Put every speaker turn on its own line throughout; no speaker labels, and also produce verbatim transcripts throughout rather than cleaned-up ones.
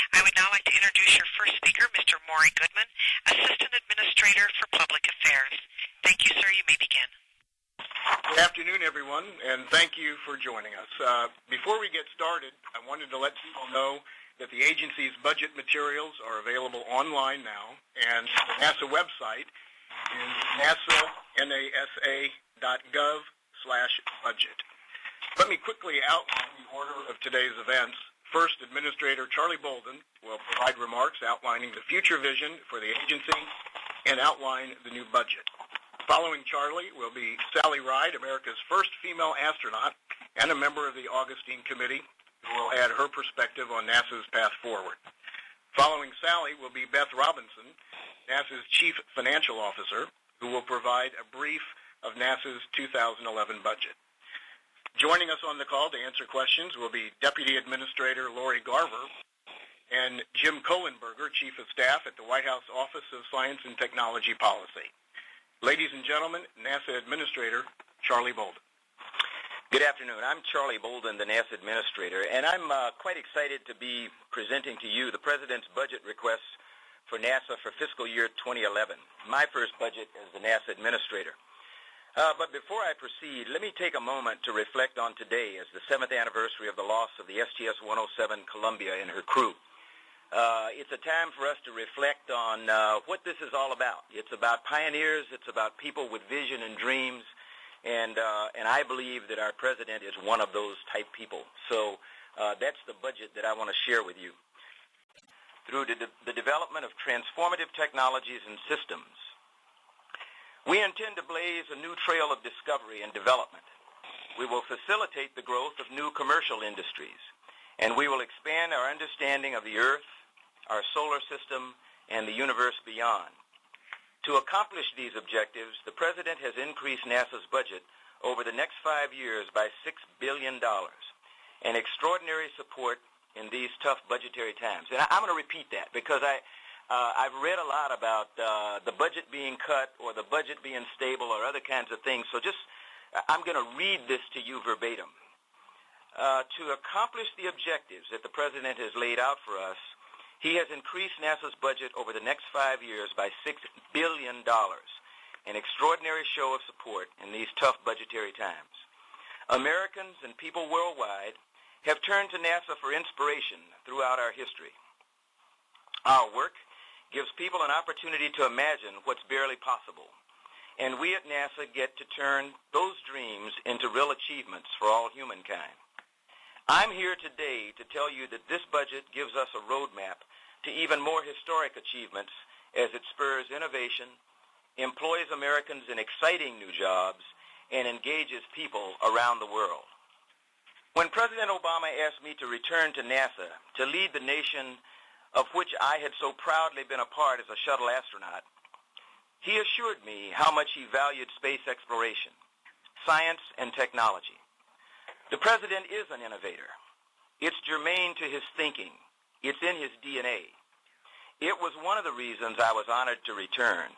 I would now like to introduce your first speaker, Mister Maury Goodman, Assistant Administrator for Public Affairs. Thank you, sir. You may begin.
Good afternoon, everyone, and thank you for joining us. Uh, before we get started, I wanted to let people know that the agency's budget materials are available online now, and the NASA website is nasa, N A S A dot gov slash budget. Let me quickly outline the order of today's events. First, Administrator Charlie Bolden will provide remarks outlining the future vision for the agency and outline the new budget. Following Charlie will be Sally Ride, America's first female astronaut and a member of the Augustine Committee, who will add her perspective on NASA's path forward. Following Sally will be Beth Robinson, NASA's Chief Financial Officer, who will provide a brief of NASA's two thousand eleven budget. Joining us on the call to answer questions will be Deputy Administrator Lori Garver and Jim Kohlenberger, Chief of Staff at the White House Office of Science and Technology Policy. Ladies and gentlemen, NASA Administrator Charlie Bolden.
Good afternoon. I'm Charlie Bolden, the NASA Administrator, and I'm uh, quite excited to be presenting to you the President's budget requests for NASA for fiscal year twenty eleven, my first budget as the NASA Administrator. Uh, but before I proceed, let me take a moment to reflect on today as the seventh anniversary of the loss of the S T S one oh seven Columbia and her crew. Uh, it's a time for us to reflect on uh, what this is all about. It's about pioneers. It's about people with vision and dreams. And, uh, and I believe that our President is one of those type people. So uh, that's the budget that I want to share with you. Through the, de- the development of transformative technologies and systems, we intend to blaze a new trail of discovery and development. We will facilitate the growth of new commercial industries, and we will expand our understanding of the Earth, our solar system, and the universe beyond. To accomplish these objectives, the President has increased NASA's budget over the next five years by six billion dollars, an extraordinary support in these tough budgetary times. And I'm going to repeat that because I, uh, I've read a lot about uh, the budget being cut or the budget being stable or other kinds of things. So just, I'm going to read this to you verbatim. Uh, to accomplish the objectives that the President has laid out for us, he has increased NASA's budget over the next five years by six billion dollars, an extraordinary show of support in these tough budgetary times. Americans and people worldwide have turned to NASA for inspiration throughout our history. Our work gives people an opportunity to imagine what's barely possible, and we at NASA get to turn those dreams into real achievements for all humankind. I'm here today to tell you that this budget gives us a roadmap to even more historic achievements as it spurs innovation, employs Americans in exciting new jobs, and engages people around the world. When President Obama asked me to return to NASA to lead the nation of which I had so proudly been a part as a shuttle astronaut, he assured me how much he valued space exploration, science, and technology. The President is an innovator. It's germane to his thinking. It's in his D N A. It was one of the reasons I was honored to return.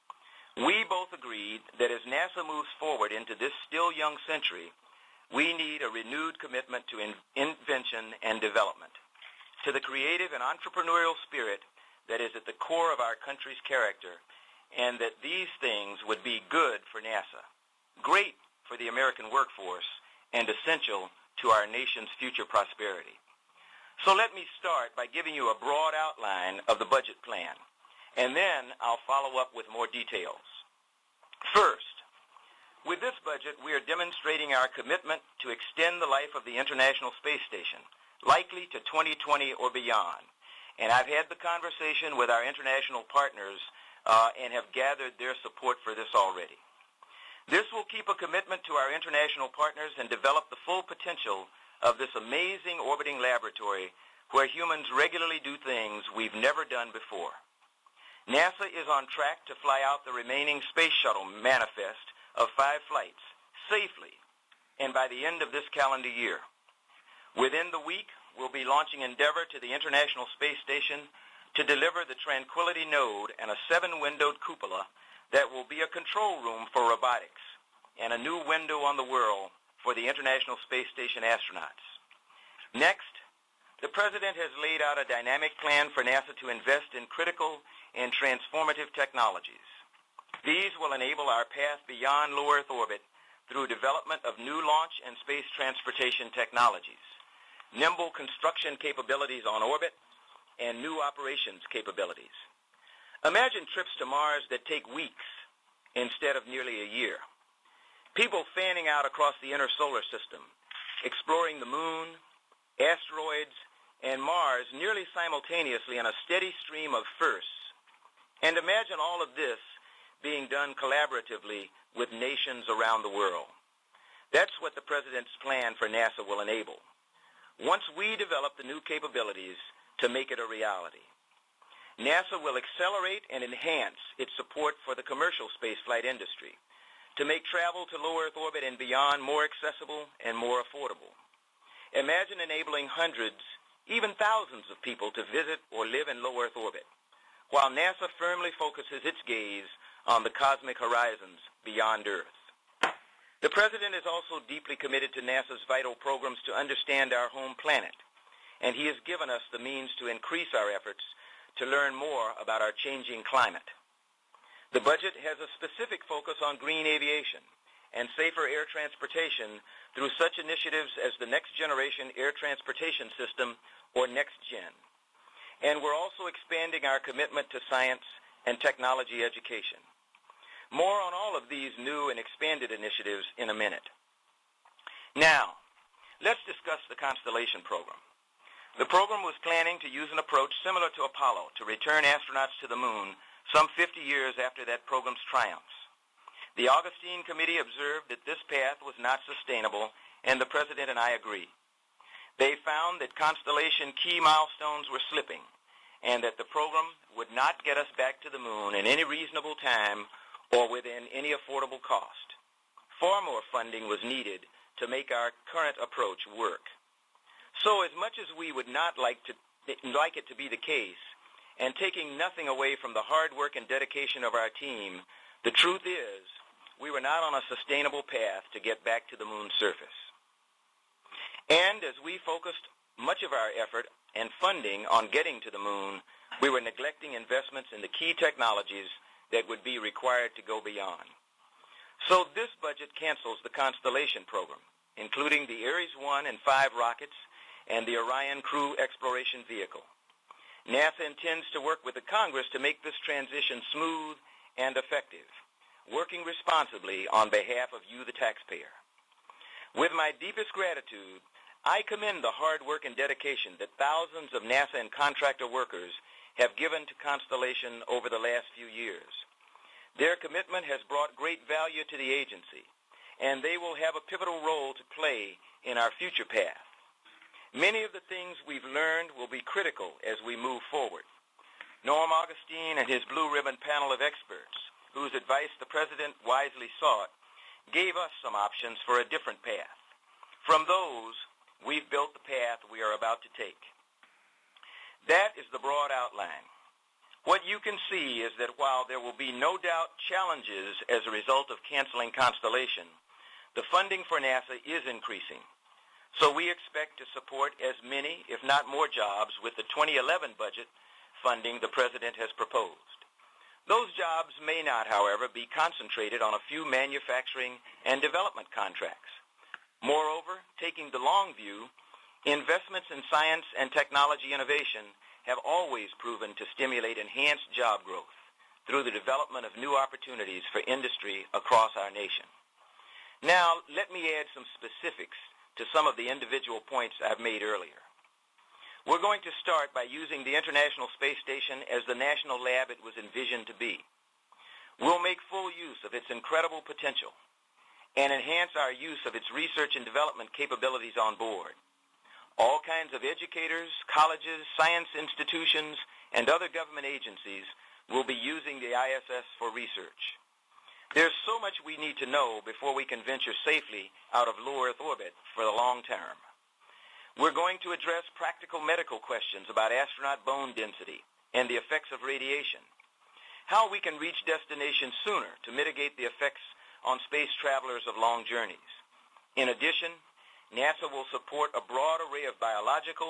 We both agreed that as NASA moves forward into this still young century, we need a renewed commitment to in- invention and development, to the creative and entrepreneurial spirit that is at the core of our country's character, and that these things would be good for NASA, great for the American workforce, and essential to our nation's future prosperity. So let me start by giving you a broad outline of the budget plan, and then I'll follow up with more details. First, with this budget, we are demonstrating our commitment to extend the life of the International Space Station, likely to twenty twenty or beyond. And I've had the conversation with our international partners uh, and have gathered their support for this already. This will keep a commitment to our international partners and develop the full potential of this amazing orbiting laboratory where humans regularly do things we've never done before. NASA is on track to fly out the remaining Space Shuttle manifest of five flights safely and by the end of this calendar year. Within the week, we'll be launching Endeavour to the International Space Station to deliver the Tranquility node and a seven-windowed cupola that will be a control room for robotics and a new window on the world for the International Space Station astronauts. Next, the President has laid out a dynamic plan for NASA to invest in critical and transformative technologies. These will enable our path beyond low Earth orbit through development of new launch and space transportation technologies, nimble construction capabilities on orbit, and new operations capabilities. Imagine trips to Mars that take weeks instead of nearly a year. People fanning out across the inner solar system, exploring the moon, asteroids, and Mars nearly simultaneously in a steady stream of firsts. And imagine all of this being done collaboratively with nations around the world. That's what the President's plan for NASA will enable, once we develop the new capabilities to make it a reality. NASA will accelerate and enhance its support for the commercial spaceflight industry to make travel to low Earth orbit and beyond more accessible and more affordable. Imagine enabling hundreds, even thousands of people to visit or live in low Earth orbit, while NASA firmly focuses its gaze on the cosmic horizons beyond Earth. The President is also deeply committed to NASA's vital programs to understand our home planet, and he has given us the means to increase our efforts to learn more about our changing climate. The budget has a specific focus on green aviation and safer air transportation through such initiatives as the Next Generation Air Transportation System, or NextGen. And we're also expanding our commitment to science and technology education. More on all of these new and expanded initiatives in a minute. Now, let's discuss the Constellation program. The program was planning to use an approach similar to Apollo to return astronauts to the moon some fifty years after that program's triumphs. The Augustine Committee observed that this path was not sustainable, and the President and I agree. They found that Constellation key milestones were slipping, and that the program would not get us back to the moon in any reasonable time or within any affordable cost. Far more funding was needed to make our current approach work. So as much as we would not like to like it to be the case, and taking nothing away from the hard work and dedication of our team, the truth is we were not on a sustainable path to get back to the moon's surface. And as we focused much of our effort and funding on getting to the moon, we were neglecting investments in the key technologies that would be required to go beyond. So this budget cancels the Constellation program, including the Ares one and five rockets and the Orion Crew Exploration Vehicle. NASA intends to work with the Congress to make this transition smooth and effective, working responsibly on behalf of you, the taxpayer. With my deepest gratitude, I commend the hard work and dedication that thousands of NASA and contractor workers have given to Constellation over the last few years. Their commitment has brought great value to the agency, and they will have a pivotal role to play in our future path. Many of the things we've learned will be critical as we move forward. Norm Augustine and his Blue Ribbon panel of experts, whose advice the President wisely sought, gave us some options for a different path. From those, we've built the path we are about to take. That is the broad outline. What you can see is that while there will be no doubt challenges as a result of canceling Constellation, the funding for NASA is increasing. So we expect to support as many, if not more, jobs with the twenty eleven budget funding the President has proposed. Those jobs may not, however, be concentrated on a few manufacturing and development contracts. Moreover, taking the long view, investments in science and technology innovation have always proven to stimulate enhanced job growth through the development of new opportunities for industry across our nation. Now, let me add some specifics to some of the individual points I've made earlier. We're going to start by using the International Space Station as the national lab it was envisioned to be. We'll make full use of its incredible potential and enhance our use of its research and development capabilities on board. All kinds of educators, colleges, science institutions, and other government agencies will be using the I S S for research. There's so much we need to know before we can venture safely out of low Earth orbit for the long term. We're going to address practical medical questions about astronaut bone density and the effects of radiation, how we can reach destination sooner to mitigate the effects on space travelers of long journeys. In addition, NASA will support a broad array of biological,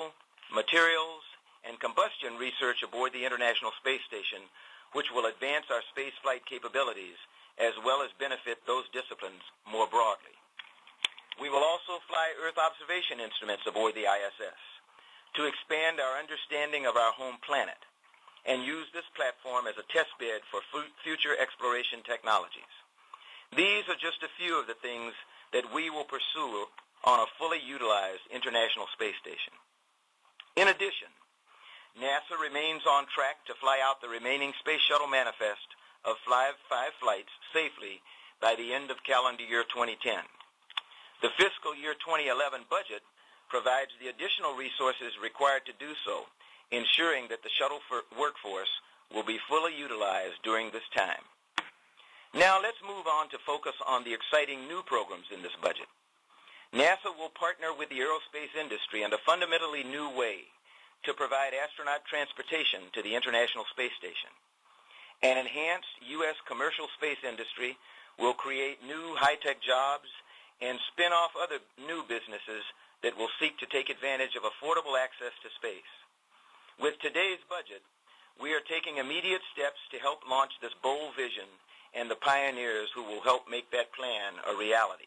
materials, and combustion research aboard the International Space Station, which will advance our spaceflight capabilities as well as benefit those disciplines more broadly. We will also fly Earth observation instruments aboard the I S S to expand our understanding of our home planet and use this platform as a test bed for future exploration technologies. These are just a few of the things that we will pursue on a fully utilized International Space Station. In addition, NASA remains on track to fly out the remaining Space Shuttle manifest of five, five flights safely by the end of calendar year twenty ten. The fiscal year twenty eleven budget provides the additional resources required to do so, ensuring that the shuttle workforce will be fully utilized during this time. Now let's move on to focus on the exciting new programs in this budget. NASA will partner with the aerospace industry in a fundamentally new way to provide astronaut transportation to the International Space Station. An enhanced U S commercial space industry will create new high-tech jobs and spin off other new businesses that will seek to take advantage of affordable access to space. With today's budget, we are taking immediate steps to help launch this bold vision and the pioneers who will help make that plan a reality.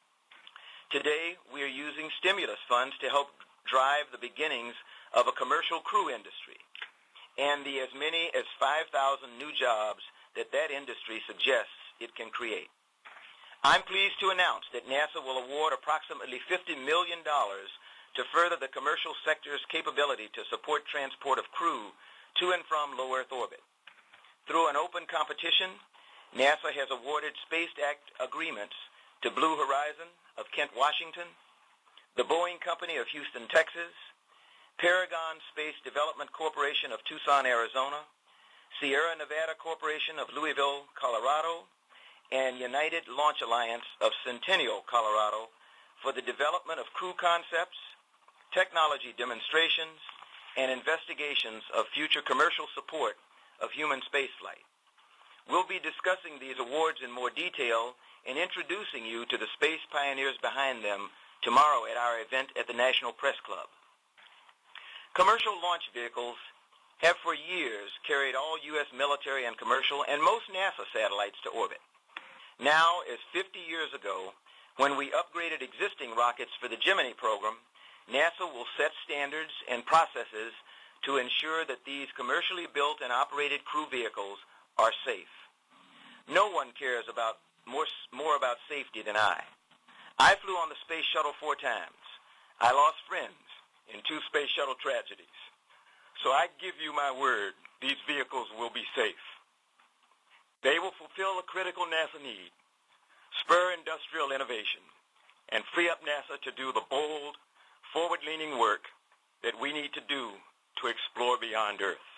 Today, we are using stimulus funds to help drive the beginnings of a commercial crew industry and the as many as five thousand new jobs that that industry suggests it can create. I'm pleased to announce that NASA will award approximately fifty million dollars to further the commercial sector's capability to support transport of crew to and from low Earth orbit. Through an open competition, NASA has awarded Space Act agreements to Blue Horizon of Kent, Washington, the Boeing Company of Houston, Texas, Paragon Space Development Corporation of Tucson, Arizona, Sierra Nevada Corporation of Louisville, Colorado, and United Launch Alliance of Centennial, Colorado, for the development of crew concepts, technology demonstrations, and investigations of future commercial support of human spaceflight. We'll be discussing these awards in more detail and introducing you to the space pioneers behind them tomorrow at our event at the National Press Club. Commercial launch vehicles have for years carried all U S military and commercial and most NASA satellites to orbit. Now, as fifty years ago, when we upgraded existing rockets for the Gemini program, NASA will set standards and processes to ensure that these commercially built and operated crew vehicles are safe. No one cares about more, more about safety than I. I flew on the Space Shuttle four times. I lost friends in two Space Shuttle tragedies. So I give you my word, these vehicles will be safe. They will fulfill a critical NASA need, spur industrial innovation, and free up NASA to do the bold, forward-leaning work that we need to do to explore beyond Earth.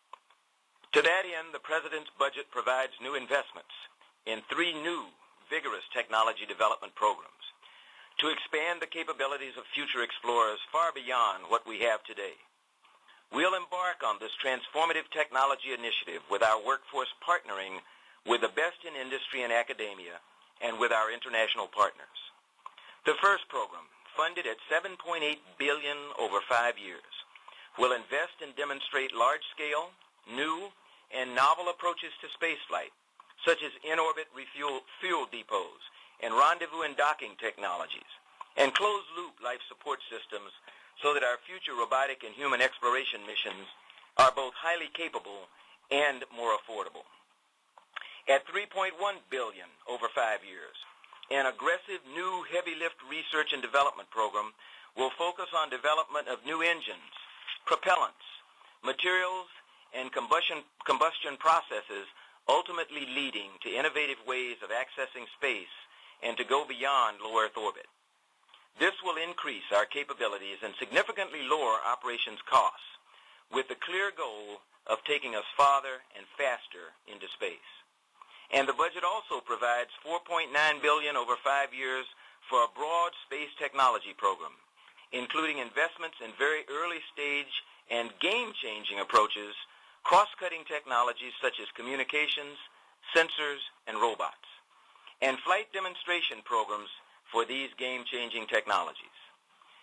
To that end, the President's budget provides new investments in three new, vigorous technology development programs to expand the capabilities of future explorers far beyond what we have today. We'll embark on this transformative technology initiative with our workforce partnering with the best in industry and academia and with our international partners. The first program, funded at seven point eight billion dollars over five years, will invest and demonstrate large-scale, new, and novel approaches to spaceflight, such as in-orbit refuel fuel depots and rendezvous and docking technologies, and closed-loop life support systems so that our future robotic and human exploration missions are both highly capable and more affordable. At three point one billion dollars over five years, an aggressive new heavy lift research and development program will focus on development of new engines, propellants, materials, and combustion, combustion processes, ultimately leading to innovative ways of accessing space and to go beyond low Earth orbit. This will increase our capabilities and significantly lower operations costs, with the clear goal of taking us farther and faster into space. And the budget also provides four point nine billion dollars over five years for a broad space technology program, including investments in very early stage and game-changing approaches, cross-cutting technologies such as communications, sensors, and robots, and flight demonstration programs for these game-changing technologies.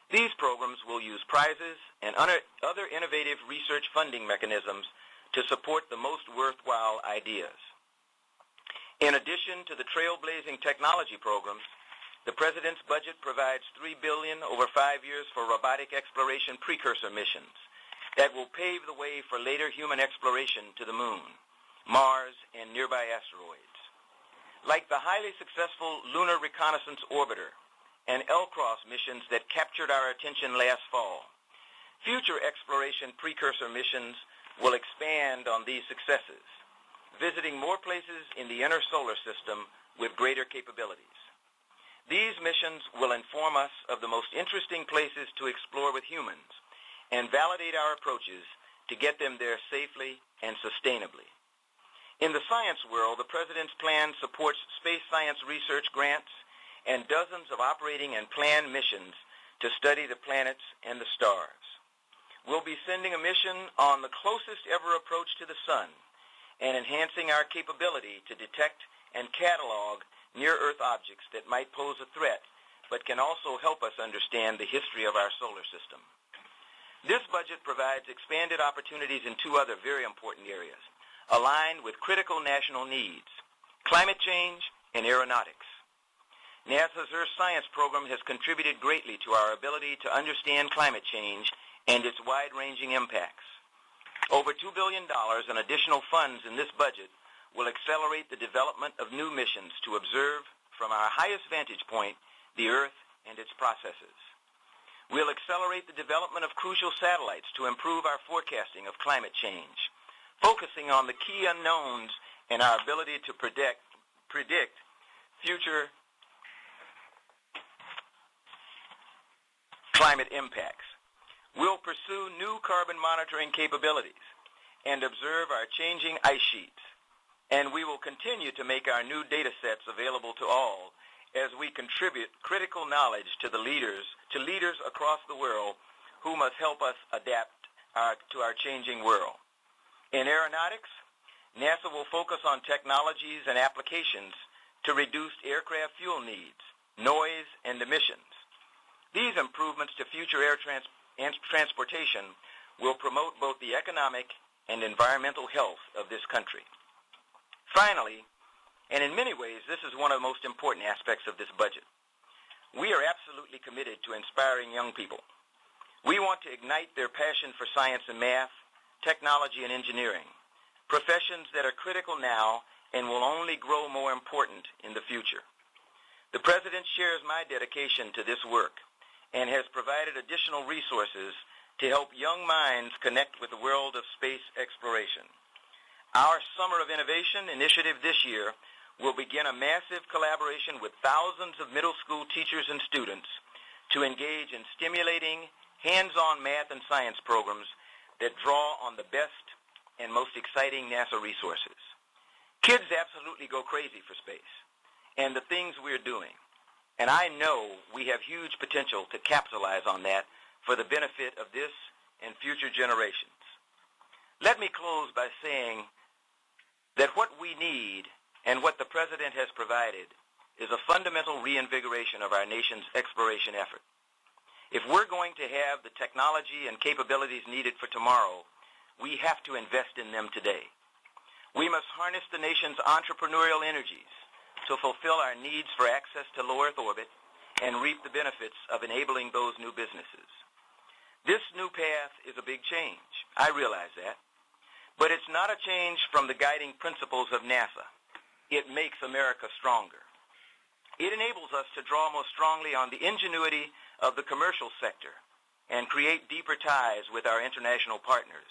These programs will use prizes and other innovative research funding mechanisms to support the most worthwhile ideas. In addition to the trailblazing technology programs, the President's budget provides three billion dollars over five years for robotic exploration precursor missions that will pave the way for later human exploration to the Moon, Mars, and nearby asteroids. Like the highly successful Lunar Reconnaissance Orbiter and L CROSS missions that captured our attention last fall, future exploration precursor missions will expand on these successes, visiting more places in the inner solar system with greater capabilities. These missions will inform us of the most interesting places to explore with humans and validate our approaches to get them there safely and sustainably. In the science world, the President's plan supports space science research grants and dozens of operating and planned missions to study the planets and the stars. We'll be sending a mission on the closest ever approach to the sun and enhancing our capability to detect and catalog near-Earth objects that might pose a threat, but can also help us understand the history of our solar system. This budget provides expanded opportunities in two other very important areas, aligned with critical national needs: climate change and aeronautics. NASA's Earth Science Program has contributed greatly to our ability to understand climate change and its wide-ranging impacts. Over two billion dollars in additional funds in this budget will accelerate the development of new missions to observe from our highest vantage point the Earth and its processes. We'll accelerate the development of crucial satellites to improve our forecasting of climate change, focusing on the key unknowns and our ability to predict, predict future climate impacts. We'll pursue new carbon monitoring capabilities and observe our changing ice sheets. And we will continue to make our new data sets available to all as we contribute critical knowledge to the leaders, to leaders across the world who must help us adapt our, to our changing world. In aeronautics, NASA will focus on technologies and applications to reduce aircraft fuel needs, noise, and emissions. These improvements to future air trans- and transportation will promote both the economic and environmental health of this country. Finally, and in many ways, this is one of the most important aspects of this budget, we are absolutely committed to inspiring young people. We want to ignite their passion for science and math, technology and engineering, professions that are critical now and will only grow more important in the future. The President shares my dedication to this work and has provided additional resources to help young minds connect with the world of space exploration. Our Summer of Innovation initiative this year will begin a massive collaboration with thousands of middle school teachers and students to engage in stimulating, hands-on math and science programs that draw on the best and most exciting NASA resources. Kids absolutely go crazy for space and the things we're doing, and I know we have huge potential to capitalize on that for the benefit of this and future generations. Let me close by saying that what we need and what the President has provided is a fundamental reinvigoration of our nation's exploration effort. If we're going to have the technology and capabilities needed for tomorrow, we have to invest in them today. We must harness the nation's entrepreneurial energies to fulfill our needs for access to low Earth orbit and reap the benefits of enabling those new businesses. This new path is a big change. I realize that. But it's not a change from the guiding principles of NASA. It makes America stronger. It enables us to draw more strongly on the ingenuity of the commercial sector and create deeper ties with our international partners.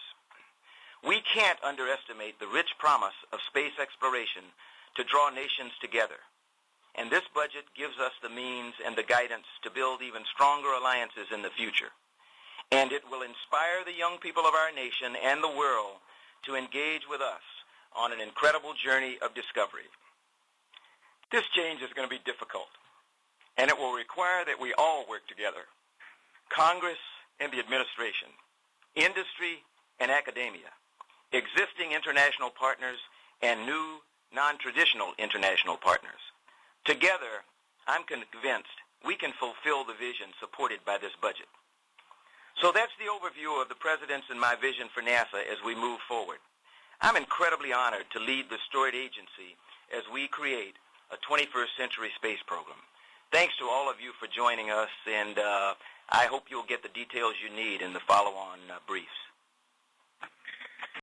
We can't underestimate the rich promise of space exploration to draw nations together. And this budget gives us the means and the guidance to build even stronger alliances in the future. And it will inspire the young people of our nation and the world to engage with us on an incredible journey of discovery. This change is going to be difficult, and it will require that we all work together, Congress and the administration, industry and academia, existing international partners, and new non-traditional international partners. Together, I'm convinced we can fulfill the vision supported by this budget. So that's the overview of the President's and my vision for NASA as we move forward. I'm incredibly honored to lead the storied agency as we create a twenty-first century space program. Thanks to all of you for joining us, and uh, I hope you'll get the details you need in the follow-on uh, briefs.